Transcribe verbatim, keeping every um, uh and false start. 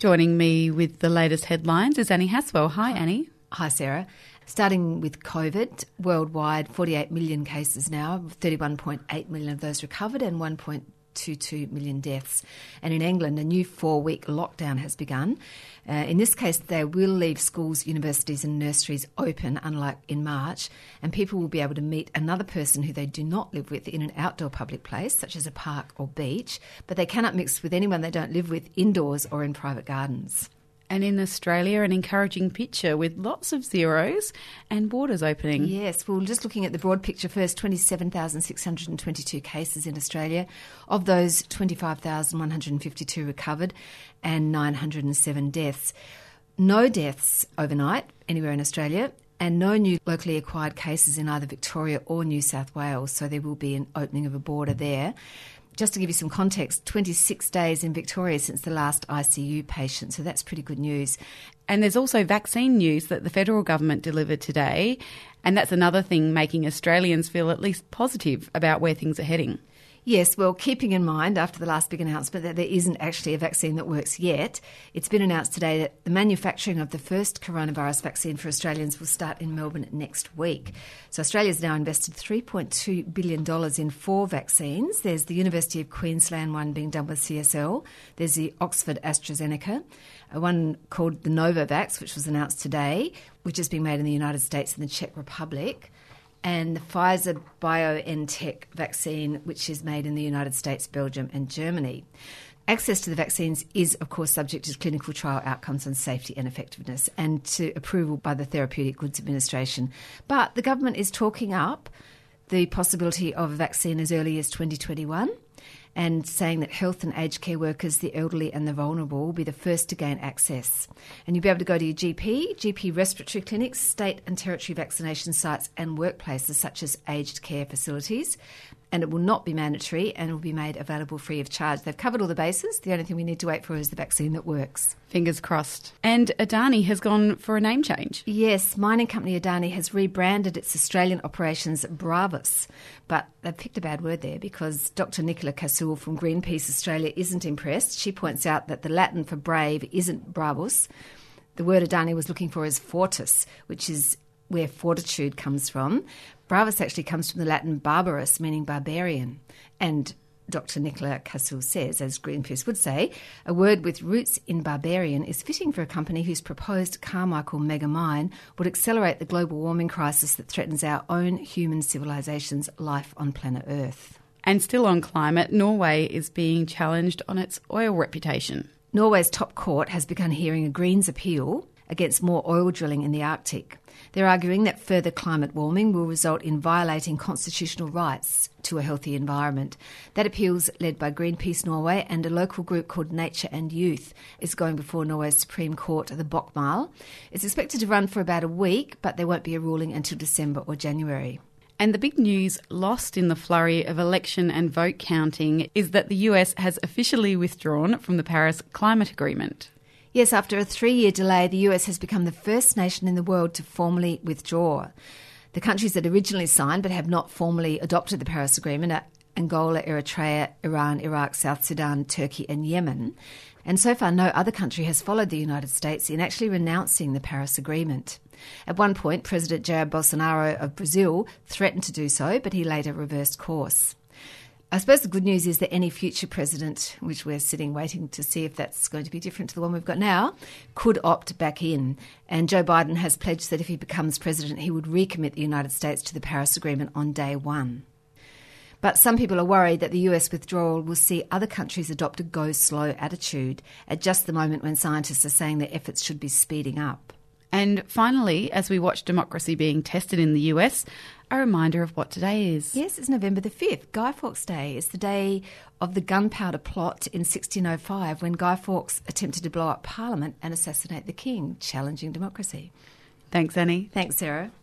Joining me with the latest headlines is Annie Haswell. Hi, Annie. Hi, Sarah. Starting with COVID, worldwide forty-eight million cases now, thirty-one point eight million of those recovered and one point two two million deaths. And in England, a new four-week lockdown has begun. Uh, in this case, they will leave schools, universities and nurseries open, unlike in March, and people will be able to meet another person who they do not live with in an outdoor public place, such as a park or beach, but they cannot mix with anyone they don't live with indoors or in private gardens. And in Australia, an encouraging picture with lots of zeros and borders opening. Yes, well, just looking at the broad picture first, twenty-seven thousand six hundred twenty-two cases in Australia. Of those, twenty-five thousand one hundred fifty-two recovered and nine hundred seven deaths. No deaths overnight anywhere in Australia, and no new locally acquired cases in either Victoria or New South Wales, so there will be an opening of a border there. Just to give you some context, twenty-six days in Victoria since the last I C U patient, so that's pretty good news. And there's also vaccine news that the federal government delivered today, and that's another thing making Australians feel at least positive about where things are heading. Yes, well, keeping in mind after the last big announcement that there isn't actually a vaccine that works yet, it's been announced today that the manufacturing of the first coronavirus vaccine for Australians will start in Melbourne next week. So Australia's now invested three point two billion dollars in four vaccines. There's the University of Queensland one being done with C S L. There's the Oxford AstraZeneca, one called the Novavax, which was announced today, which is being made in the United States and the Czech Republic, and the Pfizer BioNTech vaccine, which is made in the United States, Belgium and Germany. Access to the vaccines is, of course, subject to clinical trial outcomes on safety and effectiveness and to approval by the Therapeutic Goods Administration. But the government is talking up the possibility of a vaccine as early as twenty twenty-one and saying that health and aged care workers, the elderly and the vulnerable will be the first to gain access. And you'll be able to go to your G P, G P respiratory clinics, state and territory vaccination sites and workplaces such as aged care facilities. And it will not be mandatory and it will be made available free of charge. They've covered all the bases. The only thing we need to wait for is the vaccine that works. Fingers crossed. And Adani has gone for a name change. Yes, mining company Adani has rebranded its Australian operations Bravus. But they've picked a bad word there because Doctor Nicola Cassul from Greenpeace Australia isn't impressed. She points out that the Latin for brave isn't bravus. The word Adani was looking for is fortis, which is where fortitude comes from. Bravus actually comes from the Latin barbarus, meaning barbarian. And Doctor Nicola Cassul says, as Greenpeace would say, a word with roots in barbarian is fitting for a company whose proposed Carmichael mega mine would accelerate the global warming crisis that threatens our own human civilization's life on planet Earth. And still on climate, Norway is being challenged on its oil reputation. Norway's top court has begun hearing a Greens appeal against more oil drilling in the Arctic. They're arguing that further climate warming will result in violating constitutional rights to a healthy environment. That appeal's led by Greenpeace Norway and a local group called Nature and Youth is going before Norway's Supreme Court, the Bokmal. It's expected to run for about a week, but there won't be a ruling until December or January. And the big news lost in the flurry of election and vote counting is that the U S has officially withdrawn from the Paris Climate Agreement. Yes, after a three-year delay, the U S has become the first nation in the world to formally withdraw. The countries that originally signed but have not formally adopted the Paris Agreement are Angola, Eritrea, Iran, Iraq, South Sudan, Turkey and Yemen. And so far, no other country has followed the United States in actually renouncing the Paris Agreement. At one point, President Jair Bolsonaro of Brazil threatened to do so, but he later reversed course. I suppose the good news is that any future president, which we're sitting waiting to see if that's going to be different to the one we've got now, could opt back in. And Joe Biden has pledged that if he becomes president, he would recommit the United States to the Paris Agreement on day one. But some people are worried that the U S withdrawal will see other countries adopt a go-slow attitude at just the moment when scientists are saying their efforts should be speeding up. And finally, as we watch democracy being tested in the U S, a reminder of what today is. Yes, it's November the fifth, Guy Fawkes Day. It's the day of the gunpowder plot in sixteen oh five when Guy Fawkes attempted to blow up Parliament and assassinate the King, challenging democracy. Thanks, Annie. Thanks, Sarah.